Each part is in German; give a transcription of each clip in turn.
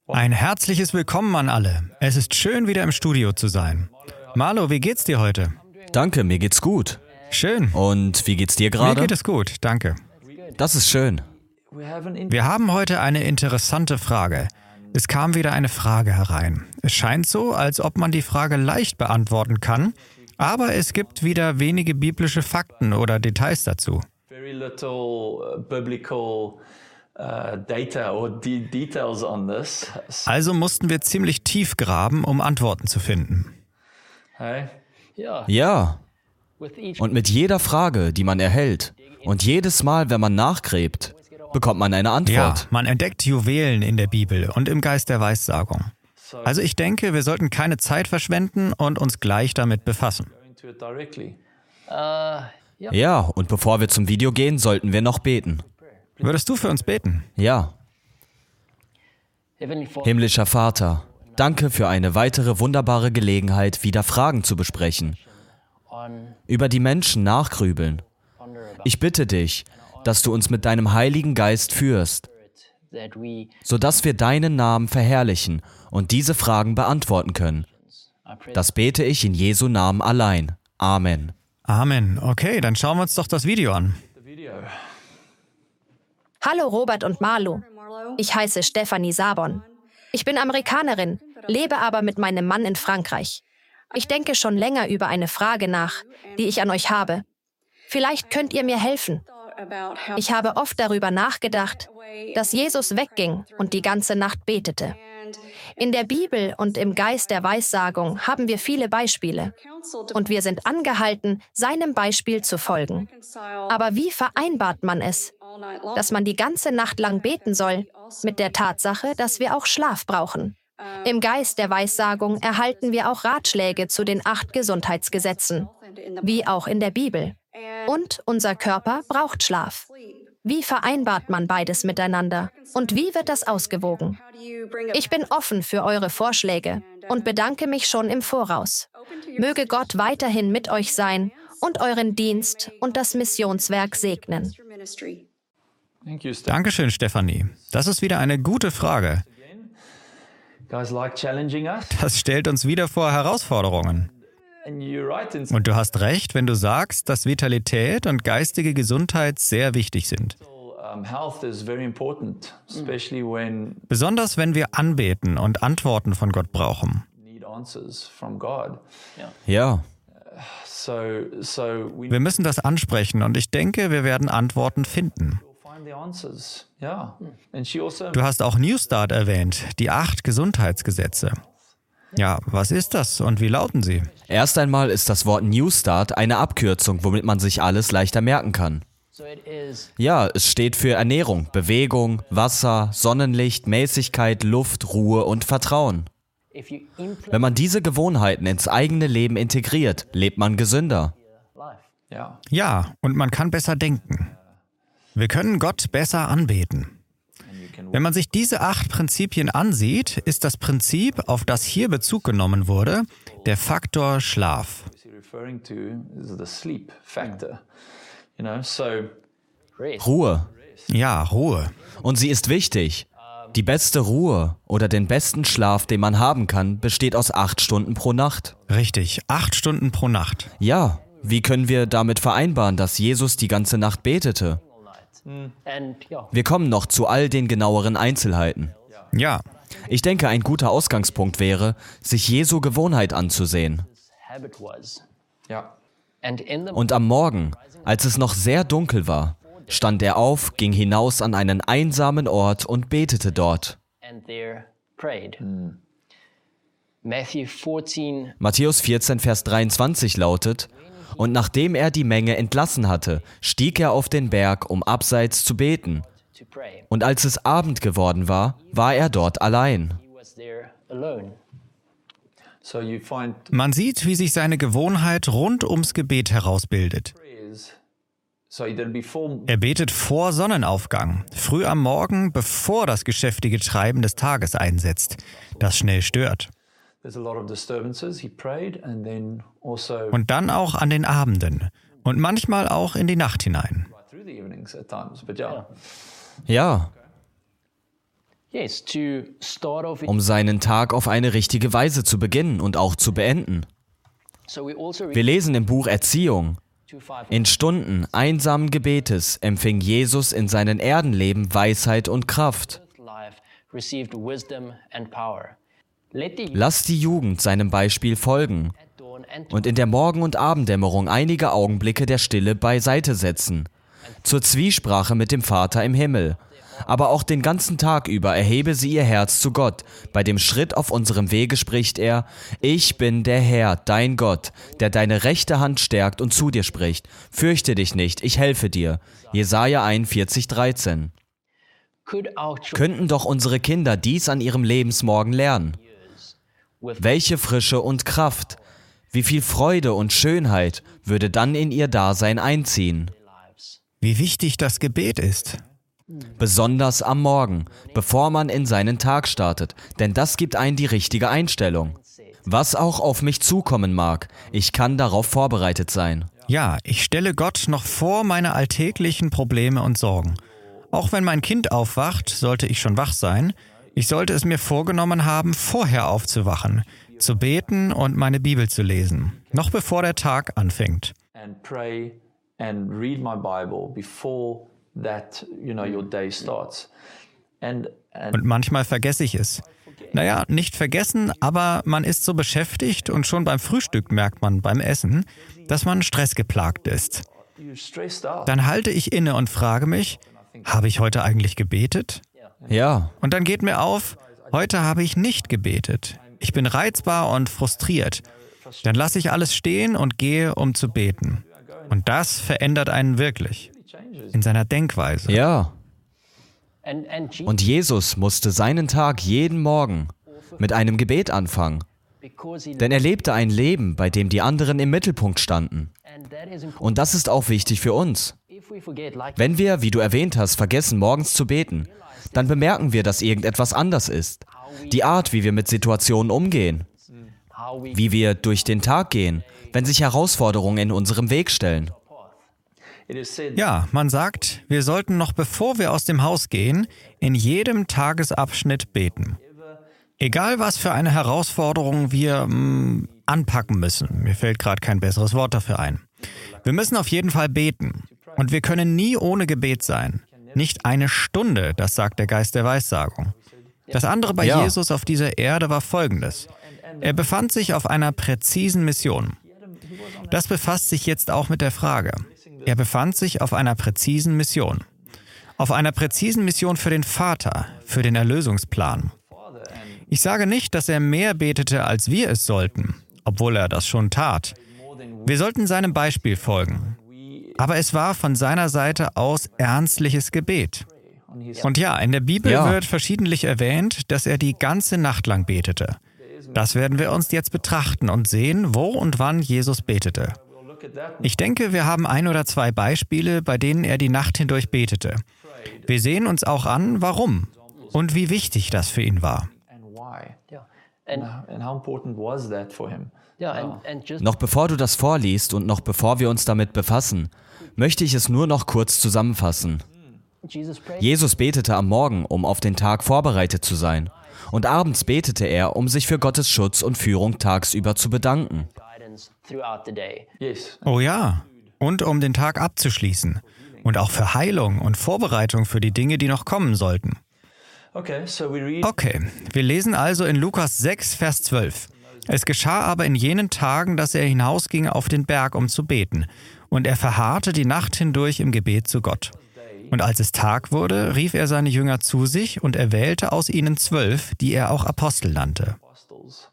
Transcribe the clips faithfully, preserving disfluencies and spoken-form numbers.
Ein herzliches Willkommen an alle. Es ist schön, wieder im Studio zu sein. Marlo, wie geht's dir heute? Danke, mir geht's gut. Schön. Und wie geht's dir gerade? Mir geht es gut, danke. Das ist schön. Wir haben heute eine interessante Frage. Es kam wieder eine Frage herein. Es scheint so, als ob man die Frage leicht beantworten kann, aber es gibt wieder wenige biblische Fakten oder Details dazu. Very little biblical uh, data or de- details on this. Also mussten wir ziemlich tief graben, um Antworten zu finden. Hey? Yeah. Ja, With each und mit jeder Frage, die man erhält und jedes Mal, wenn man nachgräbt, bekommt man eine Ja, Antwort. man entdeckt Juwelen in der Bibel und im Geist der Weissagung. Also ich denke, wir sollten keine Zeit verschwenden und uns gleich damit befassen. Go into it directly. uh, yeah. Ja, und bevor wir zum Video gehen, sollten wir noch beten. Würdest du für uns beten? Ja, Heavenly Father, himmlischer Vater, danke für eine weitere wunderbare Gelegenheit, wieder Fragen zu besprechen, on über die Menschen nachgrübeln. ponder about Ich bitte dich, dass du uns mit deinem Heiligen Geist führst, it, that we sodass wir deinen Namen verherrlichen und diese Fragen beantworten können. I pray Das bete ich in Jesu Namen allein. Amen. Amen. Okay, dann schauen wir uns doch das Video an. The video. Hallo Robert und Marlo. Ich heiße Stefanie Sabon. Ich bin Amerikanerin, lebe aber mit meinem Mann in Frankreich. Ich denke schon länger über eine Frage nach, die ich an euch habe. Vielleicht könnt ihr mir helfen. Ich habe oft darüber nachgedacht, dass Jesus wegging und die ganze Nacht betete. In der Bibel und im Geist der Weissagung haben wir viele Beispiele. Und wir sind angehalten, seinem Beispiel zu folgen. Aber wie vereinbart man es, dass man die ganze Nacht lang beten soll, mit der Tatsache, dass wir auch Schlaf brauchen? Im Geist der Weissagung erhalten wir auch Ratschläge zu den acht Gesundheitsgesetzen, wie auch in der Bibel. Und unser Körper braucht Schlaf. Wie vereinbart man beides miteinander? Und wie wird das ausgewogen? Ich bin offen für eure Vorschläge und bedanke mich schon im Voraus. Möge Gott weiterhin mit euch sein und euren Dienst und das Missionswerk segnen. Thank you, Steph. Dankeschön, Stefanie. Das ist wieder eine gute Frage. Guys like challenging us. Das stellt uns wieder vor Herausforderungen. And you're right in some Und du hast recht, wenn du sagst, dass Vitalität und geistige Gesundheit sehr wichtig sind. um, health is very important, especially when Besonders wenn wir anbeten und Antworten von Gott brauchen. you need answers from God. Ja, So, so we Wir müssen das ansprechen und ich denke, wir werden Antworten finden. find the answers. Yeah. And she also Du hast auch New Start erwähnt, die acht Gesundheitsgesetze. Ja, was ist das und wie lauten sie? erst einmal ist das Wort New Start eine Abkürzung, womit man sich alles leichter merken kann. so it is Ja, es steht für Ernährung, Bewegung, Wasser, Sonnenlicht, Mäßigkeit, Luft, Ruhe und Vertrauen. if you implement Wenn man diese Gewohnheiten ins eigene Leben integriert, lebt man gesünder. life. yeah. Ja, und man kann besser denken. Wir können Gott besser anbeten. Wenn man sich diese acht Prinzipien ansieht, ist das Prinzip, auf das hier Bezug genommen wurde, der Faktor Schlaf. What you're referring to is the sleep factor. You know, so Rest. Ruhe. Ja, Ruhe. Und sie ist wichtig. Die beste Ruhe oder den besten Schlaf, den man haben kann, besteht aus acht Stunden pro Nacht. Richtig, acht Stunden pro Nacht. Ja, wie können wir damit vereinbaren, dass Jesus die ganze Nacht betete? And yeah, Wir kommen noch zu all den genaueren Einzelheiten. Ja, Ich denke, ein guter Ausgangspunkt wäre, sich Jesu Gewohnheit anzusehen. habit was. yeah. And in the Und am Morgen, als es noch sehr dunkel war, stand er auf, ging hinaus an einen einsamen Ort und betete dort. and there prayed. Matthew fourteen Matthäus vierzehn, Vers dreiundzwanzig lautet: Und nachdem er die Menge entlassen hatte, stieg er auf den Berg, um abseits zu beten. to pray. Und als es Abend geworden war, war er dort allein. He was there alone. So you find man sieht, wie sich seine Gewohnheit rund ums Gebet herausbildet. prayers. So that before Er betet vor Sonnenaufgang, früh am Morgen, bevor das geschäftige Treiben des Tages einsetzt, das schnell stört. there's a lot of disturbances, he prayed, and then also Und dann auch an den Abenden und manchmal auch in die Nacht hinein. through the evenings at times. But yeah, Ja, Yes, to start off. um seinen Tag auf eine richtige Weise zu beginnen und auch zu beenden. So we also read Wir lesen im Buch Erziehung: two five. In Stunden einsamen Gebetes empfing Jesus in seinem Erdenleben Weisheit und Kraft. Life received wisdom and power. Let the Lasst die Jugend seinem Beispiel folgen dawn and und in der Morgen- und Abenddämmerung einige Augenblicke der Stille beiseite setzen, zur Zwiesprache mit dem Vater im Himmel. Aber auch den ganzen Tag über erhebe sie ihr Herz zu Gott. Bei dem Schritt auf unserem Wege spricht er: Ich bin der Herr, dein Gott, der deine rechte Hand stärkt und zu dir spricht. Fürchte dich nicht, ich helfe dir. Jesaja einundvierzig, dreizehn. could our children Könnten doch unsere Kinder dies an ihrem Lebensmorgen lernen. Welche Frische und Kraft, wie viel Freude und Schönheit würde dann in ihr Dasein einziehen. Wie wichtig das Gebet ist. Besonders am Morgen, bevor man in seinen Tag startet, denn das gibt einen die richtige Einstellung. Was auch auf mich zukommen mag, ich kann darauf vorbereitet sein. Ja, ich stelle Gott noch vor meine alltäglichen Probleme und Sorgen. Auch wenn mein Kind aufwacht, sollte ich schon wach sein. Ich sollte es mir vorgenommen haben, vorher aufzuwachen, zu beten und meine Bibel zu lesen, noch bevor der Tag anfängt. And pray and read my Bible before that, you know, your day starts. And, and Und manchmal vergesse ich es. Naja, nicht vergessen, aber man ist so beschäftigt und schon beim Frühstück merkt man beim Essen, dass man stressgeplagt ist. you're stressed out. Dann halte ich inne und frage mich, habe ich heute eigentlich gebetet? Ja, Und dann geht mir auf, heute habe ich nicht gebetet. Ich bin reizbar und frustriert. Dann lasse ich alles stehen und gehe, um zu beten. Und das verändert einen wirklich. In seiner Denkweise. ja. and and Jesus, Und Jesus musste seinen Tag jeden Morgen mit einem Gebet anfangen, because he denn er lebte ein Leben, bei dem die anderen im Mittelpunkt standen. and that is important. Und das ist auch wichtig für uns. If we forget, like Wenn wir, wie du erwähnt hast, vergessen, morgens zu beten, dann bemerken wir, dass irgendetwas anders ist. Die Art, wie wir mit Situationen umgehen, how we wie wir durch den Tag gehen, wenn sich Herausforderungen in unserem Weg stellen. It is said Ja, man sagt, wir sollten noch bevor wir aus dem Haus gehen, in jedem Tagesabschnitt beten. Egal was für eine Herausforderung wir mh, anpacken müssen. Mir fällt gerade kein besseres Wort dafür ein. Wir müssen auf jeden Fall beten. Und wir können nie ohne Gebet sein. Nicht eine Stunde, das sagt der Geist der Weissagung. Das andere bei Ja. Jesus auf dieser Erde war Folgendes. Er befand sich auf einer präzisen Mission. Das befasst sich jetzt auch mit der Frage. Er befand sich auf einer präzisen Mission. Auf einer präzisen Mission für den Vater, für den Erlösungsplan. Ich sage nicht, dass er mehr betete, als wir es sollten, obwohl er das schon tat. Wir sollten seinem Beispiel folgen. Aber es war von seiner Seite aus ernstliches Gebet. Und ja, in der Bibel Ja. wird verschiedentlich erwähnt, dass er die ganze Nacht lang betete. Das werden wir uns jetzt betrachten und sehen, wo und wann Jesus betete. Ich denke, wir haben ein oder zwei Beispiele, bei denen er die Nacht hindurch betete. Wir sehen uns auch an, warum und wie wichtig das für ihn war. and why. yeah and And how important was that for him? yeah and, and just Noch bevor du das vorliest und noch bevor wir uns damit befassen, möchte ich es nur noch kurz zusammenfassen. Jesus prayed Jesus betete am Morgen, um auf den Tag vorbereitet zu sein. Und abends betete er, um sich für Gottes Schutz und Führung tagsüber zu bedanken. guidance throughout the day. Yes. Oh ja, und um den Tag abzuschließen. Und auch für Heilung und Vorbereitung für die Dinge, die noch kommen sollten. Okay, so we read Okay, wir lesen also in Lukas sechs, Vers zwölf. Es geschah aber in jenen Tagen, dass er hinausging auf den Berg, um zu beten. Und er verharrte die Nacht hindurch im Gebet zu Gott. Und als es Tag wurde, rief er seine Jünger zu sich und erwählte aus ihnen zwölf, die er auch Apostel nannte. apostles.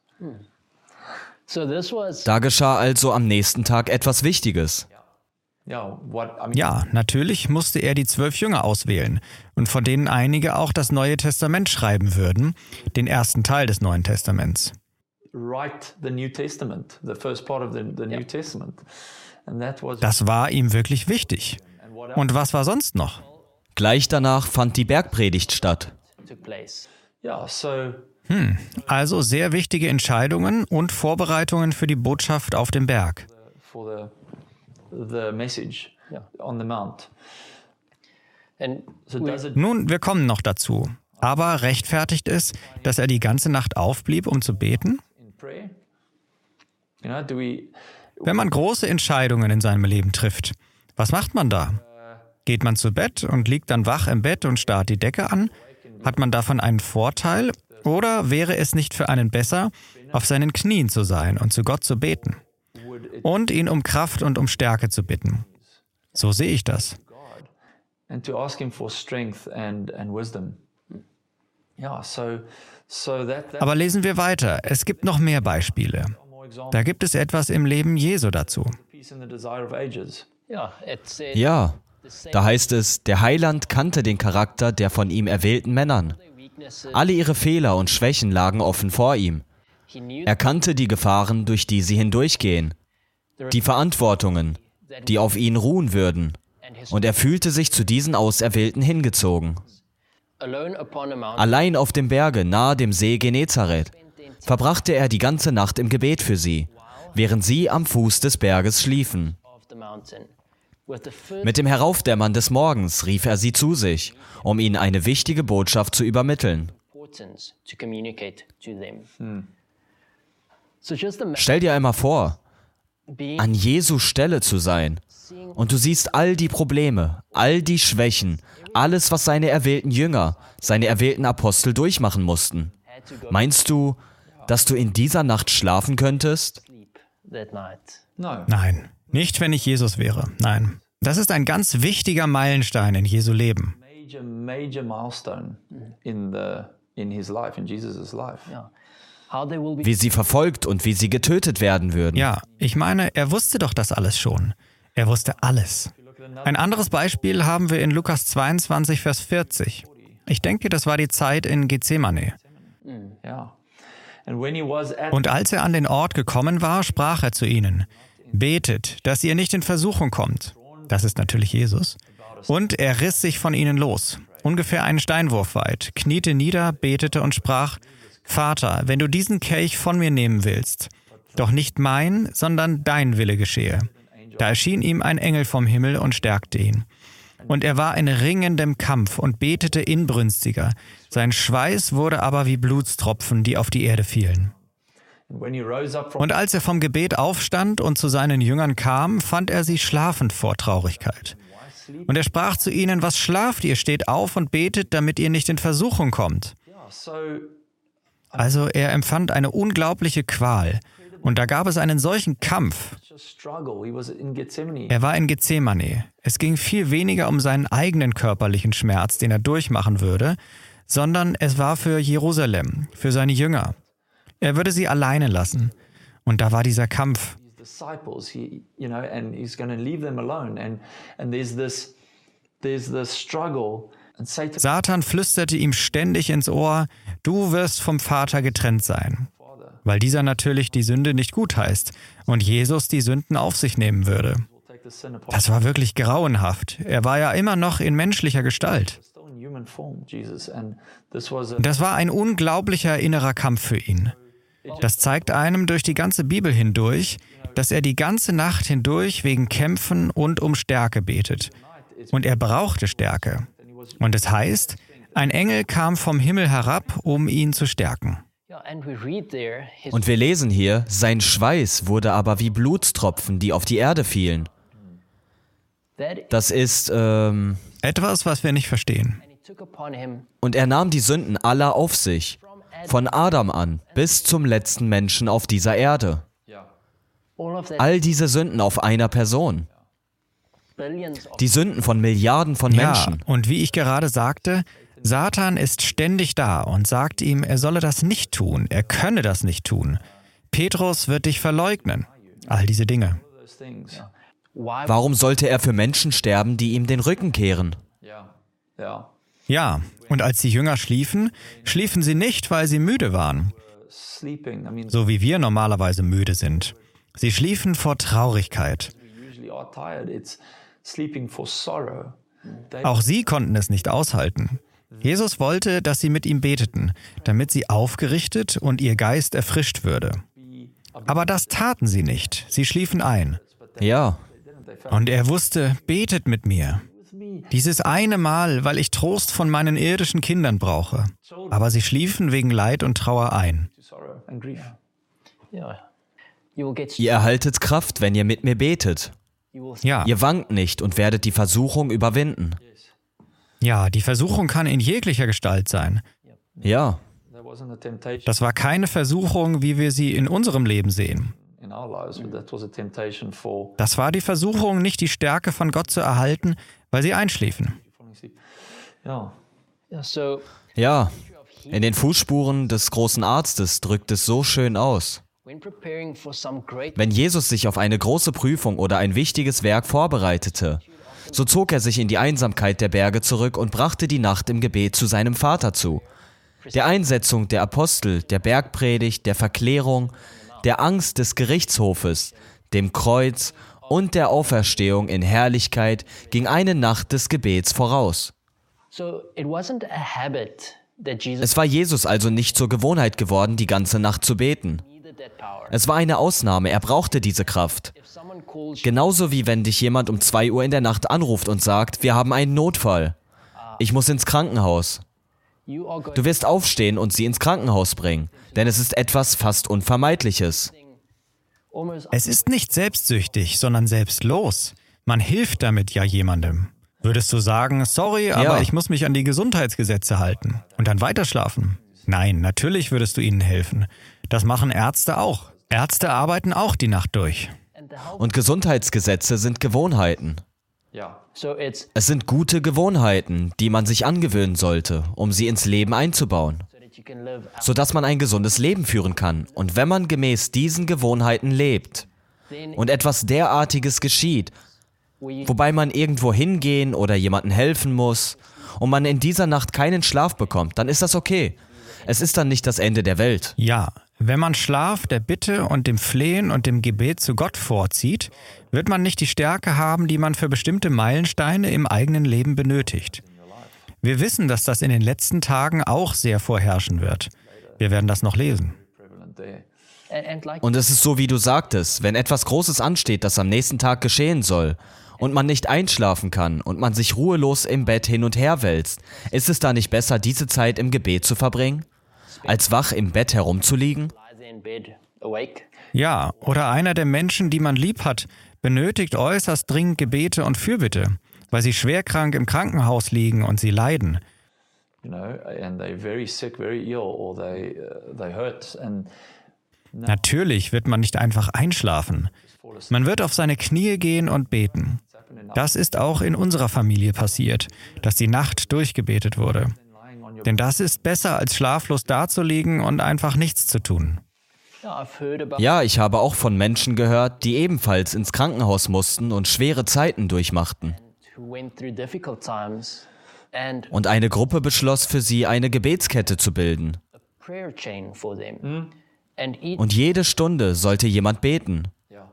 So this was Da geschah also am nächsten Tag etwas Wichtiges. Yeah, what I mean, Ja, natürlich musste er die zwölf Jünger auswählen und von denen einige auch das Neue Testament schreiben würden, den ersten Teil des Neuen Testaments. write the New Testament, the first part of the, the New Testament. And that was Das war ihm wirklich wichtig. Und was war sonst noch? Gleich danach fand die Bergpredigt statt. took place. yeah, so Also sehr wichtige Entscheidungen und Vorbereitungen für die Botschaft auf dem Berg. for the the message Yeah. on the mount. And So we- does it Nun, wir kommen noch dazu. Aber rechtfertigt es, dass er die ganze Nacht aufblieb, um zu beten? in prayer? You know, do we Wenn man große Entscheidungen in seinem Leben trifft, was macht man da? Geht man zu Bett und liegt dann wach im Bett und starrt die Decke an? Hat man davon einen Vorteil? Oder wäre es nicht für einen besser, auf seinen Knien zu sein und zu Gott zu beten? Und ihn um Kraft und um Stärke zu bitten? So sehe ich das. and to ask him for strength and and wisdom. Yeah, so so that, that Aber lesen wir weiter. Es gibt noch mehr Beispiele. more example Da gibt es etwas im Leben Jesu dazu. peace in the desire of ages. Yeah, it's it, Ja, da heißt es, der Heiland kannte den Charakter der von ihm erwählten Männern. weaknesses. Alle ihre Fehler und Schwächen lagen offen vor ihm. He knew Er kannte die Gefahren, durch die sie hindurchgehen, die Verantwortungen, die auf ihn ruhen würden. Und er fühlte sich zu diesen Auserwählten hingezogen. alone upon a mountain Allein auf dem Berge nahe dem See Genezareth verbrachte er die ganche Nacht im Gebet für sie, während sie am Fuß des Berges schliefen. of the mountain. With the foot Mit dem Heraufdämmern des Morgens rief er sie zu sich, um ihnen eine wichtige Botschaft zu übermitteln. importance to communicate to them. So just imagine Stell dir einmal vor, being an Jesu Stelle zu sein. Und du siehst all die Probleme, all die Schwächen, alles, was seine erwählten Jünger, seine erwählten Apostel durchmachen mussten. had to go Meinst du, dass du in dieser Nacht schlafen könntest? sleep that night. No. Nein, nicht wenn ich Jesus wäre. Nein. Das ist ein ganz wichtiger Meilenstein in Jesu Leben. Major, major milestone in the in his life, in Jesus' life. Yeah. How they will be Wie sie verfolgt und wie sie getötet werden würden. Ja, ich meine, er wusste doch das alles schon. Er wusste alles. Ein anderes Beispiel haben wir in Lukas zweiundzwanzig, Vers vierzig. Ich denke, das war die Zeit in Gethsemane. Yeah. And when he was at Und als er an den Ort gekommen war, sprach er zu ihnen: Betet, dass ihr nicht in Versuchung kommt. Das ist natürlich Jesus. Und er riss sich von ihnen los, ungefähr einen Steinwurf weit, kniete nieder, betete und sprach: Vater, wenn du diesen Kelch von mir nehmen willst, doch nicht mein, sondern dein Wille geschehe. Da erschien ihm ein Engel vom Himmel und stärkte ihn. Und er war in ringendem Kampf und betete inbrünstiger. Sein Schweiß wurde aber wie Blutstropfen, die auf die Erde fielen. when he rose up from Und als er vom Gebet aufstand und zu seinen Jüngern kam, fand er sie schlafend vor Traurigkeit. Und er sprach zu ihnen: Was schlaft ihr? Steht auf und betet, damit ihr nicht in Versuchung kommt. so Also er empfand eine unglaubliche Qual. Und da gab es einen solchen Kampf. a struggle. He was in Gethsemane. Er war in Gethsemane. Es ging viel weniger um seinen eigenen körperlichen Schmerz, den er durchmachen würde, sondern es war für Jerusalem, für seine Jünger. Er würde sie alleine lassen. Und da war dieser Kampf. disciples, he, you know, and he's going to leave them alone. And and there's this, there's this struggle. And Satan, Satan flüsterte ihm ständig ins Ohr: Du wirst vom Vater getrennt sein. Weil dieser natürlich die Sünde nicht gut heißt und Jesus die Sünden auf sich nehmen würde. take the sin upon Das war wirklich grauenhaft. Er war ja immer noch in menschlicher Gestalt. still in human form, Jesus, and this was a, Das war ein unglaublicher innerer Kampf für ihn. Das zeigt einem durch die ganze Bibel hindurch, dass er die ganze Nacht hindurch wegen Kämpfen und um Stärke betet. Und er brauchte Stärke. Und es heißt, ein Engel kam vom Himmel herab, um ihn zu stärken. Yeah, and we read there his Und wir lesen hier, sein Schweiß wurde aber wie Blutstropfen, die auf die Erde fielen. that Das ist, ähm, Etwas, was wir nicht verstehen. and he took upon him und er nahm die Sünden aller auf sich, von Adam an bis zum letzten Menschen auf dieser Erde. all of that All diese Sünden auf einer Person. billions of Die Sünden von Milliarden von Ja, Menschen. und wie ich gerade sagte, Satan ist ständig da und sagt ihm, er solle das nicht tun, er könne das nicht tun. Petrus wird dich verleugnen. All diese Dinge. those things. why Warum sollte er für Menschen sterben, die ihm den Rücken kehren? Yeah, yeah. Ja, und als die Jünger schliefen, schliefen sie nicht, weil sie müde waren, Sleeping. I mean, so wie wir normalerweise müde sind. Sie schliefen vor Traurigkeit. we usually are tired. It's sleeping for sorrow. They, Auch sie konnten es nicht aushalten. Jesus wollte, dass sie mit ihm beteten, damit sie aufgerichtet und ihr Geist erfrischt würde. Aber das taten sie nicht. Sie schliefen ein. Ja, Und er wusste, betet mit mir. Dieses eine Mal, weil ich Trost von meinen irdischen Kindern brauche. Aber sie schliefen wegen Leid und Trauer ein. Yeah. You will get Ihr erhaltet Kraft, wenn ihr mit mir betet. Ja, Ihr wankt nicht und werdet die Versuchung überwinden. ja, die Versuchung kann in jeglicher Gestalt sein. Ja, There wasn't a temptation Das war keine Versuchung, wie wir sie in unserem Leben sehen. in our lives, but that was a temptation for Das war die Versuchung, nicht die Stärke von Gott zu erhalten, weil sie einschliefen. falling asleep. Yeah. Yeah, so ja. In den Fußspuren des großen Arztes drückt es so schön aus. when preparing for some great Wenn Jesus sich auf eine große Prüfung oder ein wichtiges Werk vorbereitete, so zog er sich in die Einsamkeit der Berge zurück und brachte die Nacht im Gebet zu seinem Vater zu. Der Einsetzung der Apostel, der Bergpredigt, der Verklärung, der Angst des Gerichtshofes, dem Kreuz und der Auferstehung in Herrlichkeit ging eine Nacht des Gebets voraus. so it wasn't a habit that Jesus Es war Jesus also nicht zur Gewohnheit geworden, die ganze Nacht zu beten. needed that power. Es war eine Ausnahme, er brauchte diese Kraft. If someone calls you, Genauso wie wenn dich jemand um zwei Uhr in der Nacht anruft und sagt, wir haben einen Notfall. Ich muss ins Krankenhaus. you are going Du wirst aufstehen und sie ins Krankenhaus bringen, denn es ist etwas fast Unvermeidliches. almost Es ist nicht selbstsüchtig, sondern selbstlos. Man hilft damit ja jemandem. Würdest du sagen, sorry, aber Ja. ich muss mich an die Gesundheitsgesetze halten und dann weiterschlafen? Nein, natürlich würdest du ihnen helfen. Das machen Ärzte auch. Ärzte arbeiten auch die Nacht durch. and the help. Und Gesundheitsgesetze sind Gewohnheiten. Yeah. So it's Es sind gute Gewohnheiten, die man sich angewöhnen sollte, um sie ins Leben einzubauen, so that you can live out. sodass man ein gesundes Leben führen kann. Und wenn man gemäß diesen Gewohnheiten lebt Then und etwas derartiges geschieht, we wobei man irgendwo hingehen oder jemandem helfen muss und man in dieser Nacht keinen Schlaf bekommt, dann ist das okay. Es ist dann nicht das Ende der Welt. Ja, wenn man Schlaf der Bitte und dem Flehen und dem Gebet zu Gott vorzieht, wird man nicht die Stärke haben, die man für bestimmte Meilensteine im eigenen Leben benötigt. Wir wissen, dass das in den letzten Tagen auch sehr vorherrschen wird. Wir werden das noch lesen. Prevalent there. and, and like Und es ist so, wie du sagtest, wenn etwas Großes ansteht, das am nächsten Tag geschehen soll und man nicht einschlafen kann und man sich ruhelos im Bett hin und her wälzt, ist es da nicht besser, diese Zeit im Gebet zu verbringen, als wach im Bett herumzuliegen? lie there in bed awake. Ja, oder einer der Menschen, die man lieb hat, benötigt äußerst dringend Gebete und Fürbitte, weil sie schwerkrank im Krankenhaus liegen und sie leiden. You know, and they're very sick, very ill, or they uh, they hurt, and Natürlich wird man nicht einfach einschlafen. Man wird auf seine Knie gehen und beten. Das ist auch in unserer Familie passiert, dass die Nacht durchgebetet wurde. Denn das ist besser, als schlaflos dazulegen und einfach nichts zu tun. Yeah, I've heard about Ja, ich habe auch von Menschen gehört, die ebenfalls ins Krankenhaus mussten und schwere Zeiten durchmachten. who went through difficult times and Und eine Gruppe beschloss für sie, eine Gebetskette zu bilden. a prayer chain for them. And each, Und jede Stunde sollte jemand beten.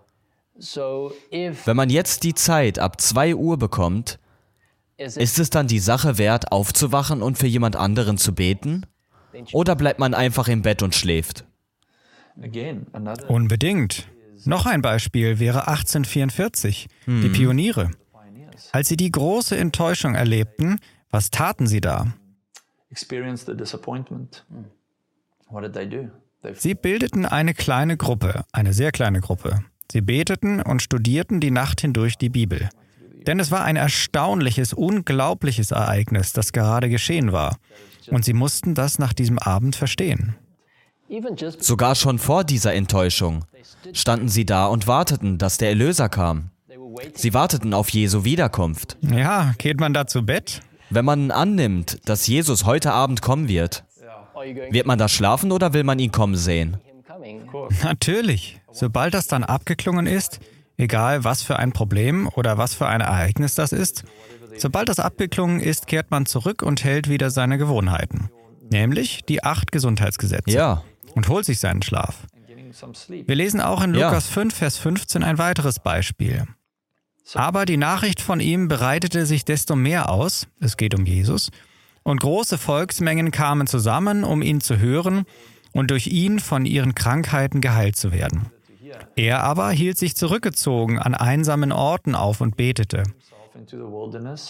so if Wenn man jetzt die Zeit ab zwei Uhr bekommt, is it ist es dann die Sache wert, aufzuwachen und für jemand anderen zu beten? Oder bleibt man einfach im Bett und schläft? again, another Unbedingt. Noch ein Beispiel wäre achtzehnhundertvierundvierzig, die Pioniere. Als sie die große Enttäuschung erlebten, was taten sie da? experienced the disappointment. What did they do? They Sie bildeten eine kleine Gruppe, eine sehr kleine Gruppe. Sie beteten und studierten die Nacht hindurch die Bibel. Denn es war ein erstaunliches, unglaubliches Ereignis, das gerade geschehen war. Und sie mussten das nach diesem Abend verstehen. even just Sogar schon vor dieser Enttäuschung standen sie da und warteten, dass der Erlöser kam. they were waiting Sie warteten auf Jesu Wiederkunft. Ja, geht man da zu Bett? Wenn man annimmt, dass Jesus heute Abend kommen wird, are you going wird man da schlafen oder will man ihn kommen sehen? him coming? Natürlich. Sobald das dann abgeklungen ist, egal was für ein Problem oder was für ein Ereignis das ist, sobald das abgeklungen ist, kehrt man zurück und hält wieder seine Gewohnheiten. Nämlich die acht Gesundheitsgesetze. Ja, Und holt sich seinen Schlaf. getting some sleep. Wir lesen auch in Ja. Lukas fünf, Vers fünfzehn ein weiteres Beispiel. Aber die Nachricht von ihm bereitete sich desto mehr aus, es geht um Jesus, und große Volksmengen kamen zusammen, um ihn zu hören und durch ihn von ihren Krankheiten geheilt zu werden. Er aber hielt sich zurückgezogen an einsamen Orten auf und betete. Off into the wilderness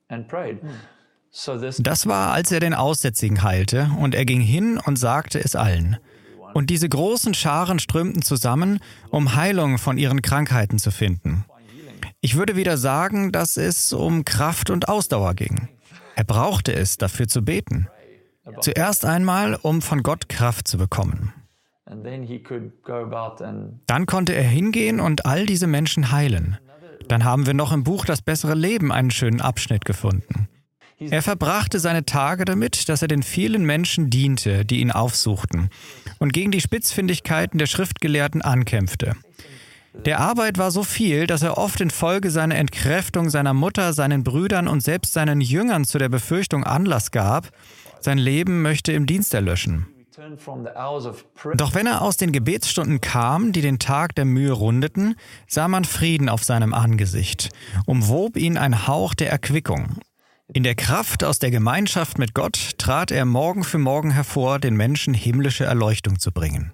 and prayed. So this Das war, als er den Aussätzigen heilte, und er ging hin und sagte es allen. Und diese großen Scharen strömten zusammen, um Heilung von ihren Krankheiten zu finden. Ich würde wieder sagen, dass es um Kraft und Ausdauer ging. Er brauchte es, dafür zu beten. Zuerst einmal, um von Gott Kraft zu bekommen. and then he could go about and Dann konnte er hingehen und all diese Menschen heilen. Dann haben wir noch im Buch Das bessere Leben einen schönen Abschnitt gefunden. Er verbrachte seine Tage damit, dass er den vielen Menschen diente, die ihn aufsuchten, und gegen die Spitzfindigkeiten der Schriftgelehrten ankämpfte. Der Arbeit war so viel, dass er oft infolge seiner Entkräftung seiner Mutter, seinen Brüdern und selbst seinen Jüngern zu der Befürchtung Anlass gab, sein Leben möchte im Dienst erlöschen. returned from the hours of prayer. Doch wenn er aus den Gebetsstunden kam, die den Tag der Mühe rundeten, sah man Frieden auf seinem Angesicht, umwob ihn ein Hauch der Erquickung. In der Kraft aus der Gemeinschaft mit Gott trat er Morgen für Morgen hervor, den Menschen himmlische Erleuchtung zu bringen.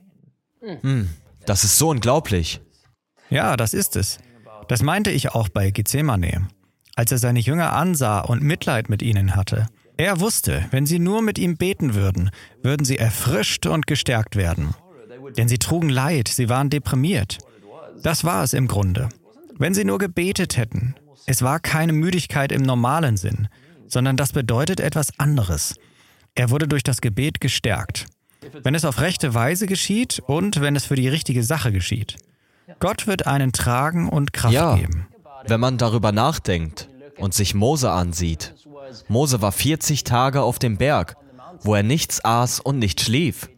Das ist so unglaublich. Ja, das ist es. Das meinte ich auch bei Gethsemane, als er seine Jünger ansah und Mitleid mit ihnen hatte. Er wusste, wenn sie nur mit ihm beten würden, würden sie erfrischt und gestärkt werden. Denn sie trugen Leid, sie waren deprimiert. Das war es im Grunde. Wenn sie nur gebetet hätten. Es war keine Müdigkeit im normalen Sinn, sondern das bedeutet etwas anderes. Er wurde durch das Gebet gestärkt. Wenn es auf rechte Weise geschieht und wenn es für die richtige Sache geschieht. Gott wird einen tragen und Kraft Ja, geben. wenn man darüber nachdenkt und sich Mose ansieht. Mose war vierzig Tage auf dem Berg, wo er nichts aß und nicht schlief.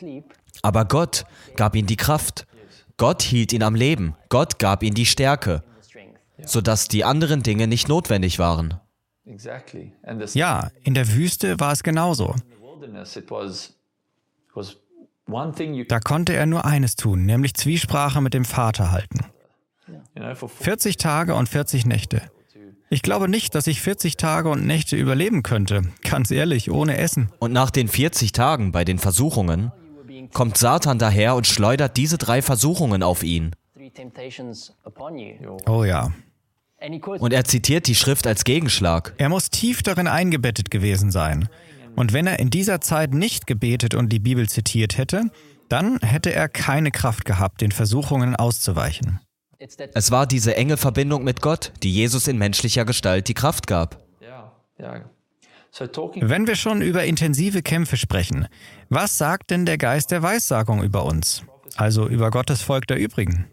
Aber Gott gab ihm die Kraft. Gott hielt ihn am Leben. Gott gab ihm die Stärke, sodass die anderen Dinge nicht notwendig waren. Exactly. And this Ja, in der Wüste war es genauso. in the wilderness, it was it was one thing you Da konnte er nur eines tun, nämlich Zwiesprache mit dem Vater halten. you know for vierzig Tage und vierzig Nächte. Ich glaube nicht, dass ich vierzig Tage und Nächte überleben könnte, ganz ehrlich, ohne Essen. Und nach den vierzig Tagen bei den Versuchungen kommt Satan daher und schleudert diese drei Versuchungen auf ihn. Three temptations upon you. Oh ja. And he quotes Und er zitiert die Schrift als Gegenschlag. Er muss tief darin eingebettet gewesen sein. Und wenn er in dieser Zeit nicht gebetet und die Bibel zitiert hätte, dann hätte er keine Kraft gehabt, den Versuchungen auszuweichen. it's that Es war diese enge Verbindung mit Gott, die Jesus in menschlicher Gestalt die Kraft gab. yeah yeah. So talking Wenn wir schon über intensive Kämpfe sprechen, was sagt denn der Geist der Weissagung über uns? Also über Gottes Volk der Übrigen?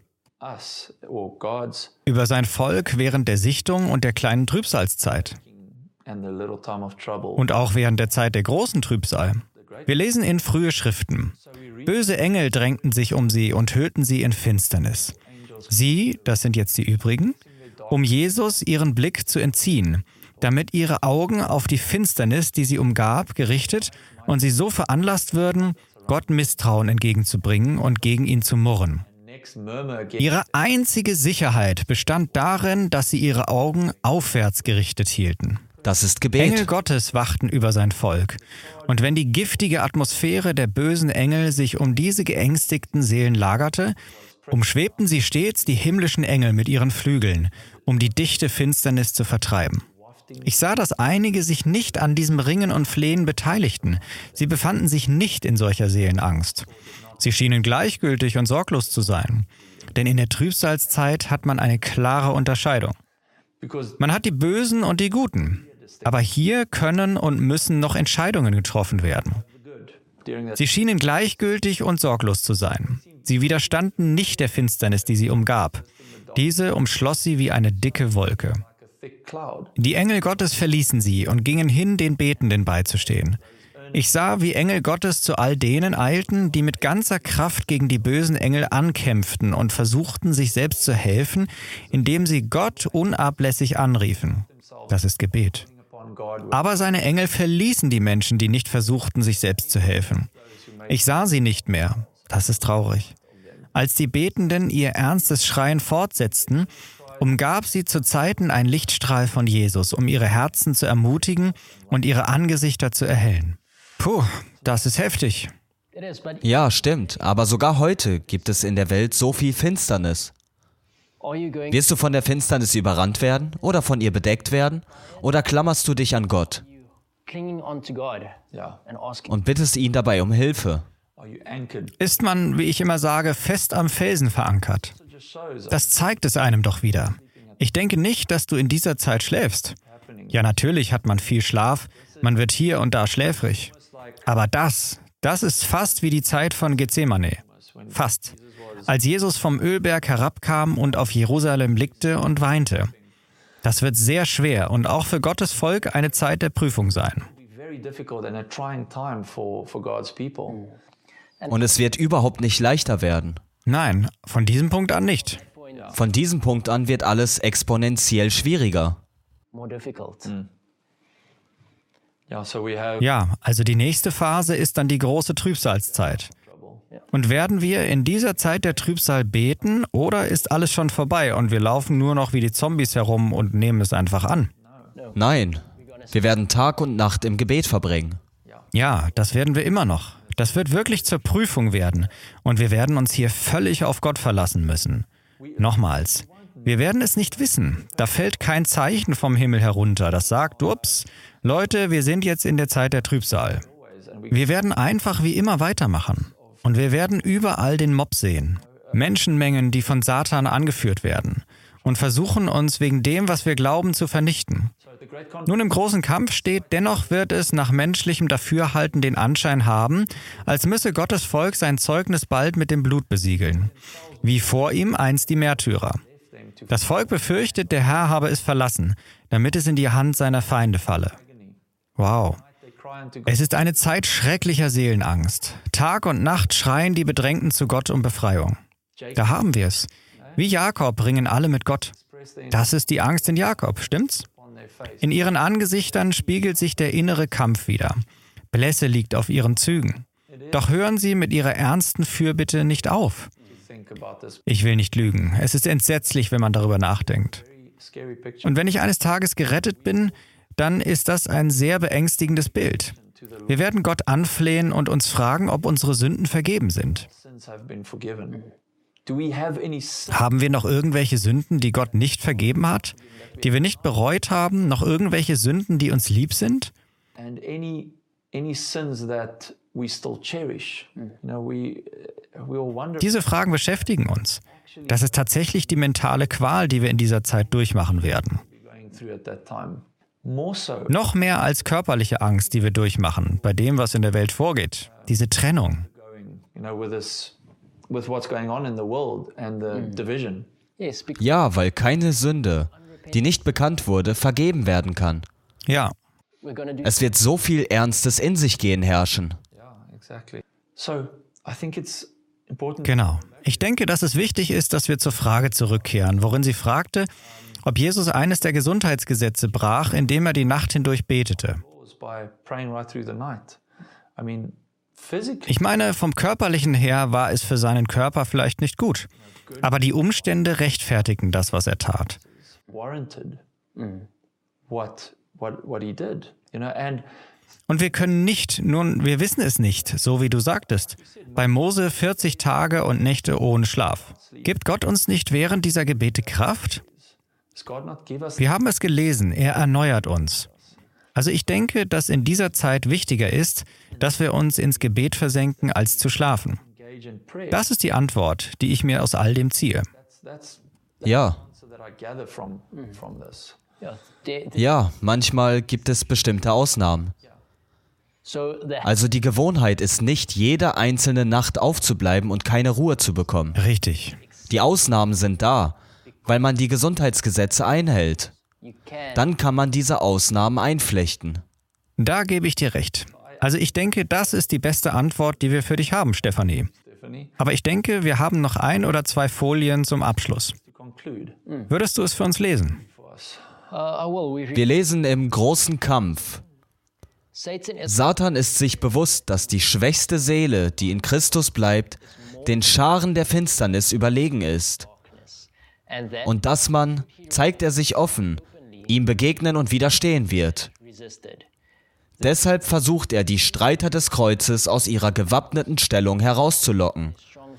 us or God's Über sein Volk während der Sichtung und der kleinen Trübsalzeit. and the little time of trouble. Und auch während der Zeit der großen Trübsal. Wir lesen in frühe Schriften. Böse Engel drängten sich um sie und hüllten sie in Finsternis. Sie, das sind jetzt die Übrigen, um Jesus ihren Blick zu entziehen, damit ihre Augen auf die Finsternis, die sie umgab, gerichtet und sie so veranlasst würden, Gott Misstrauen entgegenzubringen und gegen ihn zu murren. Next murmur again. Ihre einzige Sicherheit bestand darin, dass sie ihre Augen aufwärts gerichtet hielten. Das ist Engel Gebet. Gottes wachten über sein Volk. Und wenn die giftige Atmosphäre der bösen Engel sich um diese geängstigten Seelen lagerte, umschwebten sie stets die himmlischen Engel mit ihren Flügeln, um die dichte Finsternis zu vertreiben. Ich sah, dass einige sich nicht an diesem Ringen und Flehen beteiligten. Sie befanden sich nicht in solcher Seelenangst. Sie schienen gleichgültig und sorglos zu sein. Denn in der Trübsalzeit hat man eine klare Unterscheidung. Because Man hat die Bösen und die Guten. Aber hier können und müssen noch Entscheidungen getroffen werden. during that Sie schienen gleichgültig und sorglos zu sein. Sie widerstanden nicht der Finsternis, die sie umgab. Diese umschloss sie wie eine dicke Wolke. a thick cloud. Die Engel Gottes verließen sie und gingen hin, den Betenden beizustehen. Ich sah, wie Engel Gottes zu all denen eilten, die mit ganzer Kraft gegen die bösen Engel ankämpften und versuchten, sich selbst zu helfen, indem sie Gott unablässig anriefen. Das ist Gebet. Upon God Aber seine Engel verließen die Menschen, die nicht versuchten, sich selbst zu helfen. Ich sah sie nicht mehr. Das ist traurig. Als die Betenden ihr ernstes Schreien fortsetzten, umgab sie zu Zeiten ein Lichtstrahl von Jesus, um ihre Herzen zu ermutigen und ihre Angesichter zu erhellen. Puh, das ist heftig. it is, but Ja, stimmt. Aber sogar heute gibt es in der Welt so viel Finsternis. Are you going Wirst du von der Finsternis überrannt werden oder von ihr bedeckt werden? Oder klammerst du dich an Gott clinging on to God Yeah. and asking? und bittest ihn dabei um Hilfe? Are you anchored? Ist man, wie ich immer sage, fest am Felsen verankert? It just shows Das zeigt es einem doch wieder. Ich denke nicht, dass du in dieser Zeit schläfst. Ja, natürlich hat man viel Schlaf, man wird hier und da schläfrig. Aber das, das ist fast wie die Zeit von Gethsemane. Fast. Als Jesus vom Ölberg herabkam und auf Jerusalem blickte und weinte. Das wird sehr schwer und auch für Gottes Volk eine Zeit der Prüfung sein. be very difficult and a trying time for, for God's people. Und es wird überhaupt nicht leichter werden. Nein, von diesem Punkt an nicht. Von diesem Punkt an wird alles exponentiell schwieriger. More difficult. Yeah, so we have Ja, also die nächste Phase ist dann die große Trübsalzeit. Und werden wir in dieser Zeit der Trübsal beten oder ist alles schon vorbei und wir laufen nur noch wie die Zombies herum und nehmen es einfach an? Nein, wir werden Tag und Nacht im Gebet verbringen. Ja, das werden wir immer noch. Das wird wirklich zur Prüfung werden und wir werden uns hier völlig auf Gott verlassen müssen. Nochmals, wir werden es nicht wissen. Da fällt kein Zeichen vom Himmel herunter, das sagt, ups, Leute, wir sind jetzt in der Zeit der Trübsal. Wir werden einfach wie immer weitermachen. Und wir werden überall den Mob sehen. Menschenmengen, die von Satan angeführt werden und versuchen uns wegen dem, was wir glauben, zu vernichten. Nun im großen Kampf steht, dennoch wird es nach menschlichem Dafürhalten den Anschein haben, als müsse Gottes Volk sein Zeugnis bald mit dem Blut besiegeln. Wie vor ihm einst die Märtyrer. Das Volk befürchtet, der Herr habe es verlassen, damit es in die Hand seiner Feinde falle. Wow. Es ist eine Zeit schrecklicher Seelenangst. Tag und Nacht schreien die Bedrängten zu Gott um Befreiung. Da haben wir es. Wie Jakob ringen alle mit Gott. Das ist die Angst in Jakob, stimmt's? In ihren Angesichtern spiegelt sich der innere Kampf wider. Blässe liegt auf ihren Zügen. Doch hören sie mit ihrer ernsten Fürbitte nicht auf. Ich will nicht lügen. Es ist entsetzlich, wenn man darüber nachdenkt. Und wenn ich eines Tages gerettet bin, dann ist das ein sehr beängstigendes Bild. Wir werden Gott anflehen und uns fragen, ob unsere Sünden vergeben sind. sins have been forgiven. Do we have any sin Haben wir noch irgendwelche Sünden, die Gott nicht vergeben hat? Die wir nicht bereut haben? Noch irgendwelche Sünden, die uns lieb sind? and any any sins that we still cherish? You know, we we all wonder. Diese Fragen beschäftigen uns. Das ist tatsächlich die mentale Qual, die wir in dieser Zeit durchmachen werden. Going through at that time. More so Noch mehr als körperliche Angst, die wir durchmachen, bei dem, was in der Welt vorgeht. Diese Trennung. going, you know, with this, with what's going on in the world and the division. Yes, because Ja, weil keine Sünde, die nicht bekannt wurde, vergeben werden kann. Ja, we're going to do Es wird so viel Ernstes in sich gehen herrschen. Yeah, exactly. So I think it's important. genau. Ich denke, dass es wichtig ist, dass wir zur Frage zurückkehren, worin sie fragte, ob Jesus eines der Gesundheitsgesetze brach, indem er die Nacht hindurch betete. By praying right through the night. I mean, physically, Ich meine, vom Körperlichen her war es für seinen Körper vielleicht nicht gut. Aber die Umstände rechtfertigen das, was er tat. warranted what what what he did. You know, and Und wir können nicht, nun, wir wissen es nicht, so wie du sagtest. Bei Mose vierzig Tage und Nächte ohne Schlaf. Gibt Gott uns nicht während dieser Gebete Kraft? does God not give us Wir haben es gelesen, er erneuert uns. Also ich denke, dass in dieser Zeit wichtiger ist, dass wir uns ins Gebet versenken, als zu schlafen. engage in prayer? Das ist die Antwort, die ich mir aus all dem ziehe. That's Ja, so that I gather from from this. yeah. The, the, ja, manchmal gibt es bestimmte Ausnahmen. so the Also die Gewohnheit ist nicht, jede einzelne Nacht aufzubleiben und keine Ruhe zu bekommen. Richtig. Die Ausnahmen sind da, weil man die Gesundheitsgesetze einhält. you can Dann kann man diese Ausnahmen einflechten. Da gebe ich dir recht. Also ich denke, das ist die beste Antwort, die wir für dich haben, Stefanie. Stephanie, Aber ich denke, wir haben noch ein oder zwei Folien zum Abschluss. to conclude Würdest du es für uns lesen? for us. uh, I will. We read Wir lesen im großen Kampf. Satan is Satan ist sich bewusst, dass die schwächste Seele, die in Christus bleibt, den Scharen der Finsternis überlegen ist. and that Und dass man, zeigt er sich offen, ihm begegnen und widerstehen wird. resisted. Deshalb versucht er, die Streiter des Kreuzes aus ihrer gewappneten Stellung herauszulocken. Strong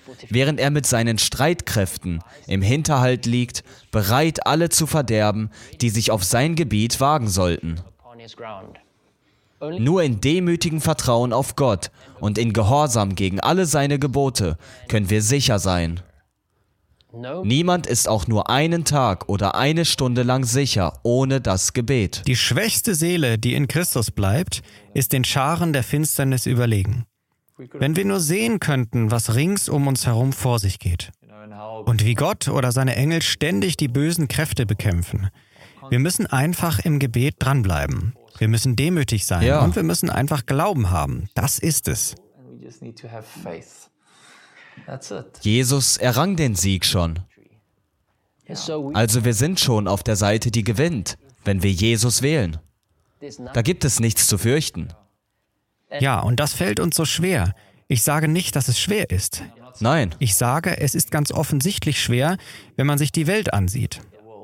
während er mit seinen Streitkräften im Hinterhalt liegt, bereit, alle zu verderben, die sich auf sein Gebiet wagen sollten. upon his ground. Nur in demütigem Vertrauen auf Gott und in Gehorsam gegen alle seine Gebote können wir sicher sein. No, Niemand ist auch nur einen Tag oder eine Stunde lang sicher ohne das Gebet. Die schwächste Seele, die in Christus bleibt, ist den Scharen der Finsternis überlegen. Wenn wir nur sehen könnten, was rings um uns herum vor sich geht und wie Gott oder seine Engel ständig die bösen Kräfte bekämpfen. Wir müssen einfach im Gebet dranbleiben. Wir müssen demütig sein Ja. und wir müssen einfach Glauben haben. Das ist es. And we just need to have faith. That's it. Jesus errang den Sieg schon. so we, Also wir sind schon auf der Seite, die gewinnt, wenn wir Jesus wählen. there's Da nothing gibt es nichts zu fürchten. Ja, und das fällt uns so schwer. Ich sage nicht, dass es schwer ist. Nein, Ich sage, es ist ganz offensichtlich schwer, wenn man sich die Welt ansieht.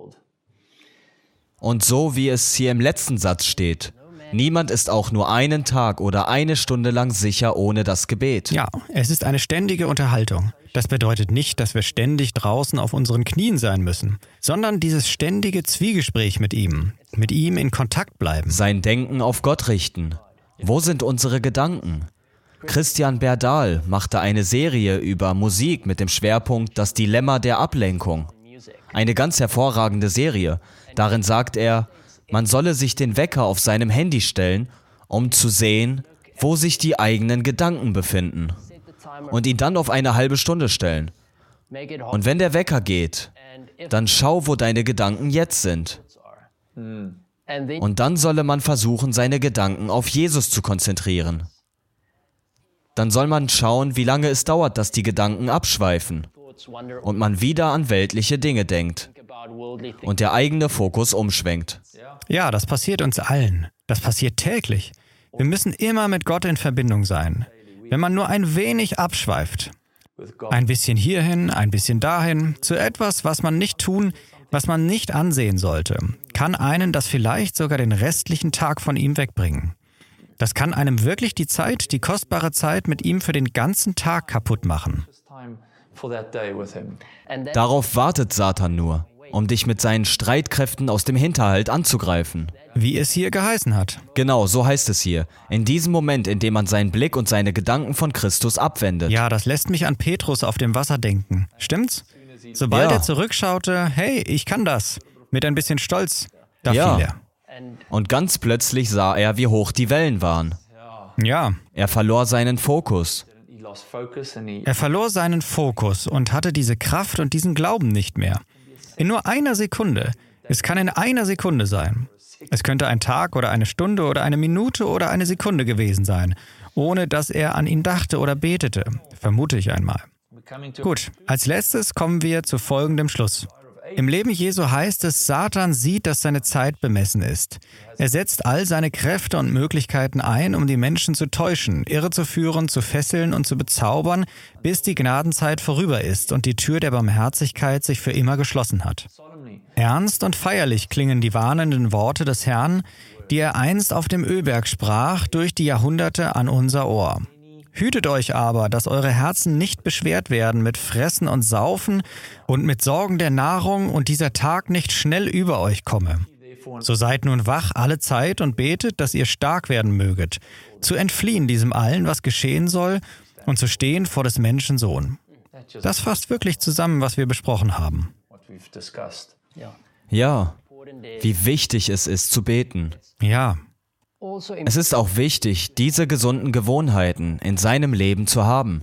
und so wie es hier im letzten Satz steht, niemand ist auch nur einen Tag oder eine Stunde lang sicher ohne das Gebet. Ja, es ist eine ständige Unterhaltung. Das bedeutet nicht, dass wir ständig draußen auf unseren Knien sein müssen, sondern dieses ständige Zwiegespräch mit ihm, mit ihm in Kontakt bleiben. Sein Denken auf Gott richten. Wo sind unsere Gedanken? Christian Berdahl machte eine Serie über Musik mit dem Schwerpunkt Das Dilemma der Ablenkung. Eine ganz hervorragende Serie. Darin sagt er, man solle sich den Wecker auf seinem Handy stellen, um zu sehen, wo sich die eigenen Gedanken befinden. Und ihn dann auf eine halbe Stunde stellen. make it hard. Und wenn der Wecker geht, And if dann schau, wo deine Gedanken jetzt sind. and then Und dann solle man versuchen, seine Gedanken auf Jesus zu konzentrieren. Dann soll man schauen, wie lange es dauert, dass die Gedanken abschweifen thoughts wander und man wieder an weltliche Dinge denkt about worldly things. und der eigene Fokus umschwenkt. Ja, das passiert uns allen. Das passiert täglich. Wir müssen immer mit Gott in Verbindung sein. Wenn man nur ein wenig abschweift, With God. ein bisschen hierhin, ein bisschen dahin, zu etwas, was man nicht tun, was man nicht ansehen sollte, kann einen das vielleicht sogar den restlichen Tag von ihm wegbringen. Das kann einem wirklich die Zeit, die kostbare Zeit mit ihm für den ganzen Tag kaputt machen. Time for that day with him. And then Darauf wartet Satan nur, um dich mit seinen Streitkräften aus dem Hinterhalt anzugreifen. Wie es hier geheißen hat. Genau, so heißt es hier. In diesem Moment, in dem man seinen Blick und seine Gedanken von Christus abwendet. Ja, das lässt mich an Petrus auf dem Wasser denken. Stimmt's? Sobald Ja. er zurückschaute, hey, ich kann das, mit ein bisschen Stolz, da Ja. fiel er. and Und ganz plötzlich sah er, wie hoch die Wellen waren. Ja, Er verlor seinen Fokus. He lost focus and he er verlor seinen Fokus und hatte diese Kraft und diesen Glauben nicht mehr. In nur einer Sekunde. Es kann in einer Sekunde sein. Es könnte ein Tag oder eine Stunde oder eine Minute oder eine Sekunde gewesen sein, ohne dass er an ihn dachte oder betete, vermute ich einmal. coming to Gut, als letztes kommen wir zu folgendem Schluss. Im Leben Jesu heißt es, Satan sieht, dass seine Zeit bemessen ist. Er setzt all seine Kräfte und Möglichkeiten ein, um die Menschen zu täuschen, irrezuführen, zu fesseln und zu bezaubern, bis die Gnadenzeit vorüber ist und die Tür der Barmherzigkeit sich für immer geschlossen hat. solemnly. Ernst und feierlich klingen die warnenden Worte des Herrn, die er einst auf dem Ölberg sprach, durch die Jahrhunderte an unser Ohr. Hütet euch aber, dass eure Herzen nicht beschwert werden mit Fressen und Saufen und mit Sorgen der Nahrung und dieser Tag nicht schnell über euch komme. So seid nun wach alle Zeit und betet, dass ihr stark werden möget, zu entfliehen diesem allen, was geschehen soll, und zu stehen vor des Menschen Sohn. That's just Das fasst wirklich zusammen, was wir besprochen haben. what we've discussed. yeah, Ja, important is wie wichtig es ist zu beten. Ja, also Es ist auch wichtig, diese gesunden Gewohnheiten in seinem Leben zu haben.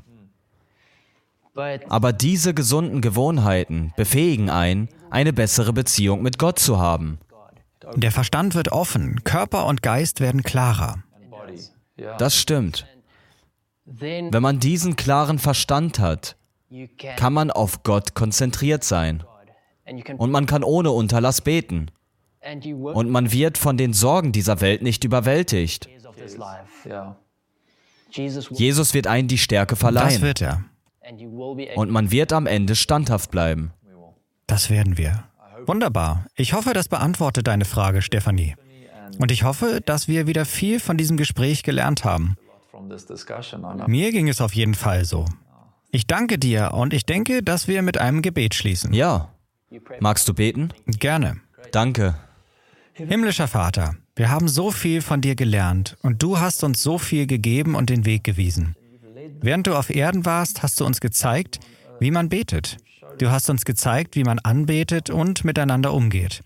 but Aber diese gesunden Gewohnheiten befähigen einen, eine bessere Beziehung mit Gott zu haben. der Verstand wird offen, Körper und Geist werden klarer. Body. Yeah. Das stimmt. then Wenn man diesen klaren Verstand hat, you can kann man auf Gott konzentriert sein. and you can Und man kann ohne Unterlass beten. and you work Und man wird von den Sorgen dieser Welt nicht überwältigt. days of this life. Yeah. Jesus will, Jesus wird einen die Stärke Das verleihen. wird er. and you will be able Und man wird am Ende standhaft bleiben. Das werden wir. Wunderbar. Ich hoffe, das beantwortet deine Frage, Stefanie. Und ich hoffe, dass wir wieder viel von diesem Gespräch gelernt haben. From this discussion, I know. Mir ging es auf jeden Fall so. Ich danke dir und ich denke, dass wir mit einem Gebet schließen. Ja. Magst du beten? Gerne. Danke. Himmlischer Vater, wir haben so viel von dir gelernt und du hast uns so viel gegeben und den Weg gewiesen. Während du auf Erden warst, hast du uns gezeigt, wie man betet. Du hast uns gezeigt, wie man anbetet und miteinander umgeht.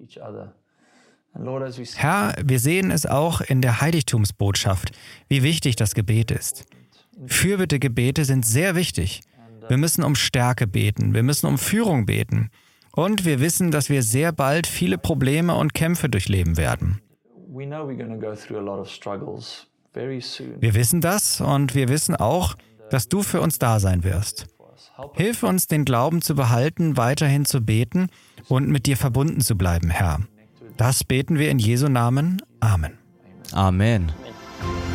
Herr, wir sehen es auch in der Heiligtumsbotschaft, wie wichtig das Gebet ist. Fürbitte-Gebete sind sehr wichtig. Wir müssen um Stärke beten, wir müssen um Führung beten. Und wir wissen, dass wir sehr bald viele Probleme und Kämpfe durchleben werden. Wir wissen das und wir wissen auch, dass du für uns da sein wirst. Hilf uns, den Glauben zu behalten, weiterhin zu beten und mit dir verbunden zu bleiben, Herr. Das beten wir in Jesu Namen. Amen. Amen. Amen.